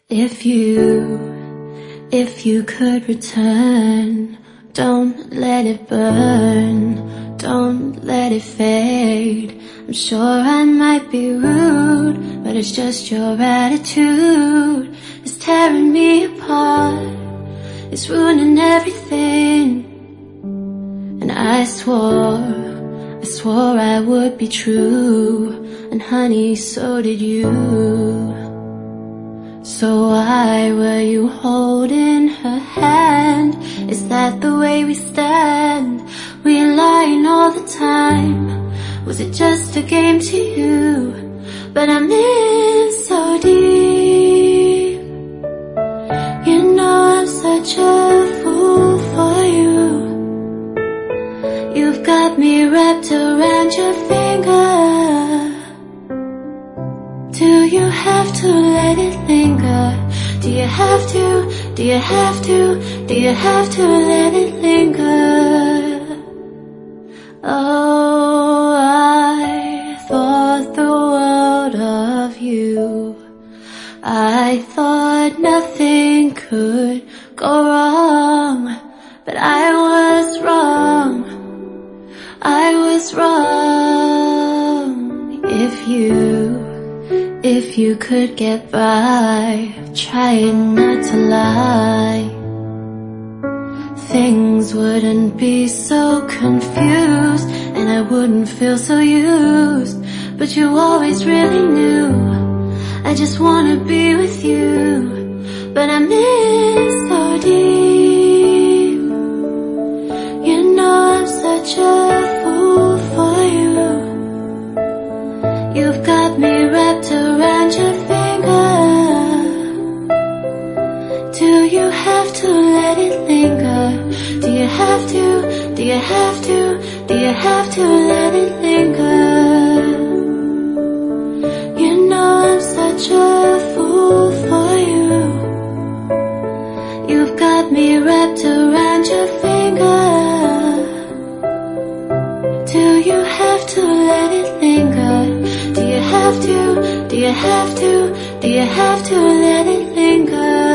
If you could return, don't let it burn, don't let it fade. I'm sure I might be rude, but it's just your attitude. It's tearing me apart, it's ruining everything. And I swore I would be true, and honey, so did you. So why were you holding her hand? Is that the way we stand? We're lying all the time. Was it just a game to you? But I'm in so deep. You know I'm such a fool for you. You've got me wrapped around your finger. Do you have to let it linger? Do you have to, do you have to, do you have to let it linger? Oh, I thought the world of you. I thought nothing could go wrong, but I was wrong. I was wrong. If you could get by, trying not to lie, things wouldn't be so confused, and I wouldn't feel so used. But you always really knew I just wanna be with you. But I'm in so deep. You know I'm such a fool for you. You've got me wrapped around your finger. Do you have to let it linger? Do you have to, do you have to, do you have to let it linger? You know I'm such a fool for you. You've got me wrapped around your finger. Do you have to let it linger? Do you have to, do you have to, do you have to let it linger?